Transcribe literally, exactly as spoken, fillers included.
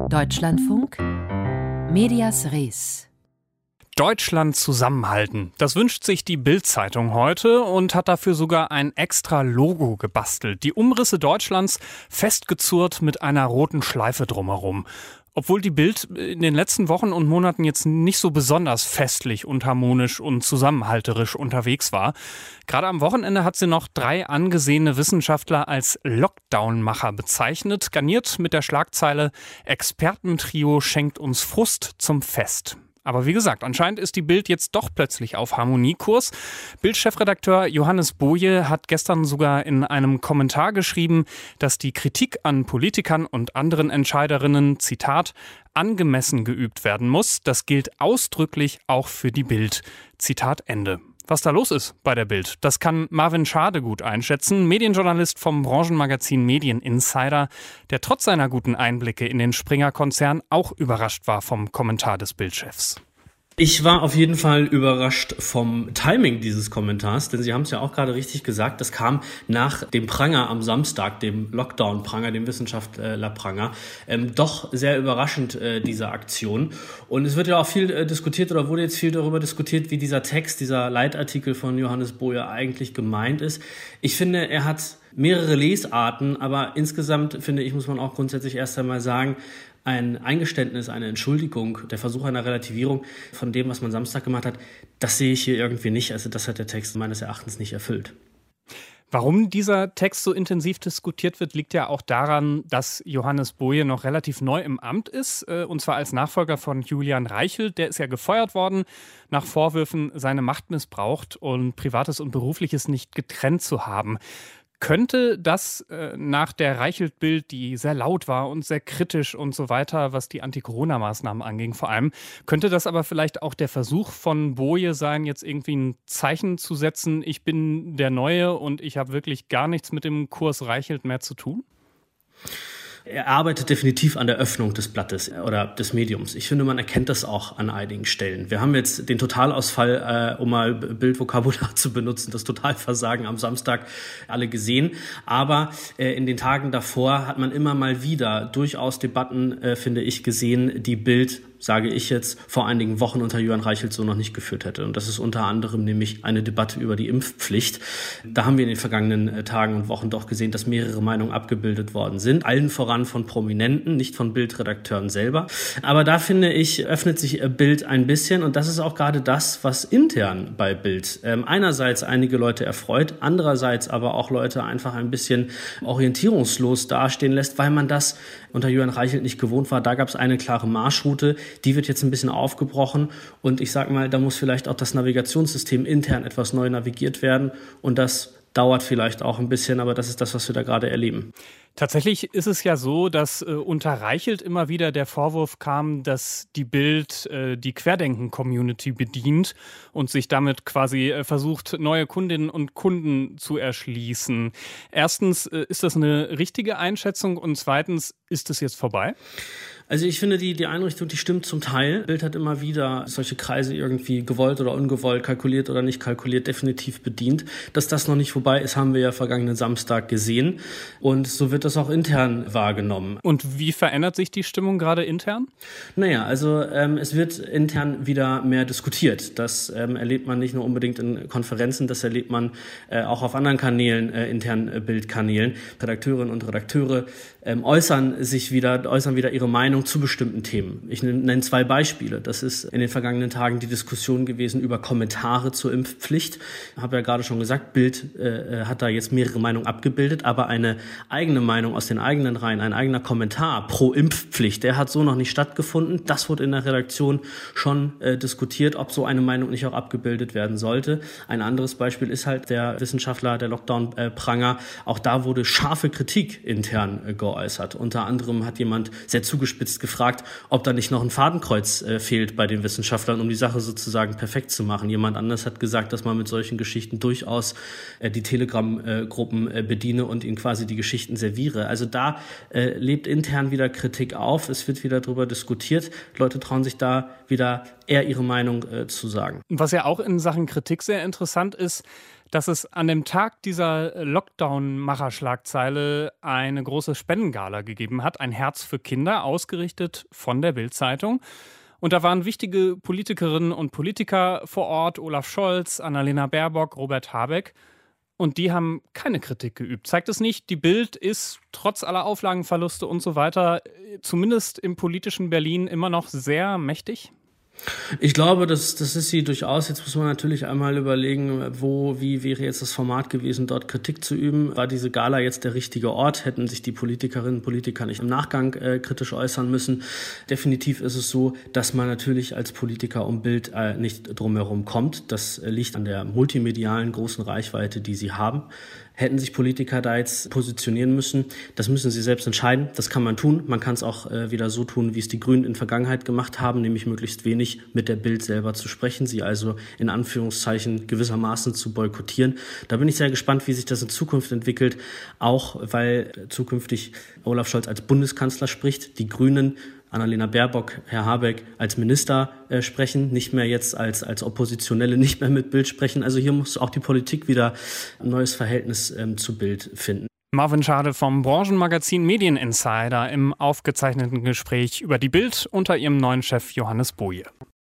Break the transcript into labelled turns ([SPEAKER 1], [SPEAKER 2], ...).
[SPEAKER 1] Deutschlandfunk Medias Res.
[SPEAKER 2] Deutschland zusammenhalten. Das wünscht sich die Bild-Zeitung heute und hat dafür sogar ein extra Logo gebastelt. Die Umrisse Deutschlands festgezurrt mit einer roten Schleife drumherum. Obwohl die Bild in den letzten Wochen und Monaten jetzt nicht so besonders festlich und harmonisch und zusammenhalterisch unterwegs war. Gerade am Wochenende hat sie noch drei angesehene Wissenschaftler als Lockdown-Macher bezeichnet, garniert mit der Schlagzeile „Expertentrio schenkt uns Frust zum Fest". Aber wie gesagt, anscheinend ist die Bild jetzt doch plötzlich auf Harmoniekurs. Bild-Chefredakteur Johannes Boje hat gestern sogar in einem Kommentar geschrieben, dass die Kritik an Politikern und anderen Entscheiderinnen, Zitat, angemessen geübt werden muss. Das gilt ausdrücklich auch für die Bild. Zitat Ende. Was da los ist bei der Bild, das kann Marvin Schade gut einschätzen, Medienjournalist vom Branchenmagazin Medien Insider, der trotz seiner guten Einblicke in den Springer-Konzern auch überrascht war vom Kommentar des Bildchefs.
[SPEAKER 3] Ich war auf jeden Fall überrascht vom Timing dieses Kommentars, denn Sie haben es ja auch gerade richtig gesagt, das kam nach dem Pranger am Samstag, dem Lockdown-Pranger, dem Wissenschaftler-Pranger, ähm, doch sehr überraschend, äh, diese Aktion. Und es wird ja auch viel äh, diskutiert oder wurde jetzt viel darüber diskutiert, wie dieser Text, dieser Leitartikel von Johannes Boje eigentlich gemeint ist. Ich finde, er hat mehrere Lesarten, aber insgesamt, finde ich, muss man auch grundsätzlich erst einmal sagen, ein Eingeständnis, eine Entschuldigung, der Versuch einer Relativierung von dem, was man Samstag gemacht hat, das sehe ich hier irgendwie nicht. Also das hat der Text meines Erachtens nicht erfüllt.
[SPEAKER 2] Warum dieser Text so intensiv diskutiert wird, liegt ja auch daran, dass Johannes Boje noch relativ neu im Amt ist, und zwar als Nachfolger von Julian Reichelt. Der ist ja gefeuert worden nach Vorwürfen, seine Macht missbraucht und Privates und Berufliches nicht getrennt zu haben. Könnte das äh, nach der Reichelt-Bild, die sehr laut war und sehr kritisch und so weiter, was die Anti-Corona-Maßnahmen anging vor allem, könnte das aber vielleicht auch der Versuch von Boje sein, jetzt irgendwie ein Zeichen zu setzen, ich bin der Neue und ich habe wirklich gar nichts mit dem Kurs Reichelt mehr zu tun?
[SPEAKER 3] Er arbeitet definitiv an der Öffnung des Blattes oder des Mediums. Ich finde, man erkennt das auch an einigen Stellen. Wir haben jetzt den Totalausfall, äh, um mal Bildvokabular zu benutzen, das Totalversagen am Samstag alle gesehen. Aber äh, in den Tagen davor hat man immer mal wieder durchaus Debatten, äh, finde ich, gesehen, die Bild, sage ich jetzt, vor einigen Wochen unter Julian Reichelt so noch nicht geführt hätte. Und das ist unter anderem nämlich eine Debatte über die Impfpflicht. Da haben wir in den vergangenen Tagen und Wochen doch gesehen, dass mehrere Meinungen abgebildet worden sind. Allen voran von Prominenten, nicht von Bildredakteuren selber. Aber da, finde ich, öffnet sich Bild ein bisschen. Und das ist auch gerade das, was intern bei Bild ähm, einerseits einige Leute erfreut, andererseits aber auch Leute einfach ein bisschen orientierungslos dastehen lässt, weil man das unter Julian Reichelt nicht gewohnt war. Da gab es eine klare Marschroute. Die wird jetzt ein bisschen aufgebrochen und ich sage mal, da muss vielleicht auch das Navigationssystem intern etwas neu navigiert werden und das dauert vielleicht auch ein bisschen, aber das ist das, was wir da gerade erleben.
[SPEAKER 2] Tatsächlich ist es ja so, dass äh, unter Reichelt immer wieder der Vorwurf kam, dass die Bild äh, die Querdenken-Community bedient und sich damit quasi äh, versucht, neue Kundinnen und Kunden zu erschließen. Erstens, äh, ist das eine richtige Einschätzung und zweitens, ist es jetzt vorbei?
[SPEAKER 3] Also ich finde, die, die Einrichtung, die stimmt zum Teil. Bild hat immer wieder solche Kreise irgendwie gewollt oder ungewollt, kalkuliert oder nicht kalkuliert, definitiv bedient. Dass das noch nicht vorbei ist, haben wir ja vergangenen Samstag gesehen. Und so wird das auch intern wahrgenommen.
[SPEAKER 2] Und wie verändert sich die Stimmung gerade intern?
[SPEAKER 3] Naja, also ähm, es wird intern wieder mehr diskutiert. Das ähm, erlebt man nicht nur unbedingt in Konferenzen, das erlebt man äh, auch auf anderen Kanälen, äh, internen äh, Bildkanälen. Redakteurinnen und Redakteure ähm, äußern sich wieder, äußern wieder ihre Meinung zu bestimmten Themen. Ich nenne zwei Beispiele. Das ist in den vergangenen Tagen die Diskussion gewesen über Kommentare zur Impfpflicht. Ich habe ja gerade schon gesagt, Bild äh, hat da jetzt mehrere Meinungen abgebildet, aber eine eigene Meinung aus den eigenen Reihen, ein eigener Kommentar pro Impfpflicht, der hat so noch nicht stattgefunden. Das wurde in der Redaktion schon äh, diskutiert, ob so eine Meinung nicht auch abgebildet werden sollte. Ein anderes Beispiel ist halt der Wissenschaftler, der Lockdown-Pranger. Auch da wurde scharfe Kritik intern äh, geäußert. Unter anderem hat jemand sehr zugespitzt gefragt, ob da nicht noch ein Fadenkreuz äh, fehlt bei den Wissenschaftlern, um die Sache sozusagen perfekt zu machen. Jemand anders hat gesagt, dass man mit solchen Geschichten durchaus äh, die Telegram-Gruppen äh, bediene und ihnen quasi die Geschichten serviere. Also da äh, lebt intern wieder Kritik auf. Es wird wieder darüber diskutiert. Leute trauen sich da wieder eher ihre Meinung äh, zu sagen.
[SPEAKER 2] Was ja auch in Sachen Kritik sehr interessant ist, dass es an dem Tag dieser Lockdown-Macher-Schlagzeile eine große Spendengala gegeben hat, ein Herz für Kinder, ausgerichtet von der Bild-Zeitung. Und da waren wichtige Politikerinnen und Politiker vor Ort, Olaf Scholz, Annalena Baerbock, Robert Habeck. Und die haben keine Kritik geübt. Zeigt es nicht, die Bild ist trotz aller Auflagenverluste und so weiter, zumindest im politischen Berlin, immer noch sehr mächtig?
[SPEAKER 3] Ich glaube, das, das ist sie durchaus. Jetzt muss man natürlich einmal überlegen, wo, wie wäre jetzt das Format gewesen, dort Kritik zu üben. War diese Gala jetzt der richtige Ort? Hätten sich die Politikerinnen und Politiker nicht im Nachgang äh, kritisch äußern müssen? Definitiv ist es so, dass man natürlich als Politiker um Bild äh, nicht drumherum kommt. Das äh, liegt an der multimedialen großen Reichweite, die sie haben. Hätten sich Politiker da jetzt positionieren müssen, das müssen sie selbst entscheiden. Das kann man tun. Man kann es auch äh, wieder so tun, wie es die Grünen in Vergangenheit gemacht haben, nämlich möglichst wenig mit der Bild selber zu sprechen, sie also in Anführungszeichen gewissermaßen zu boykottieren. Da bin ich sehr gespannt, wie sich das in Zukunft entwickelt, auch weil zukünftig Olaf Scholz als Bundeskanzler spricht, die Grünen, Annalena Baerbock, Herr Habeck als Minister äh, sprechen, nicht mehr jetzt als, als Oppositionelle, nicht mehr mit Bild sprechen. Also hier muss auch die Politik wieder ein neues Verhältnis ähm, zu Bild finden.
[SPEAKER 2] Marvin Schade vom Branchenmagazin Medieninsider im aufgezeichneten Gespräch über die Bild unter ihrem neuen Chef Johannes Boje.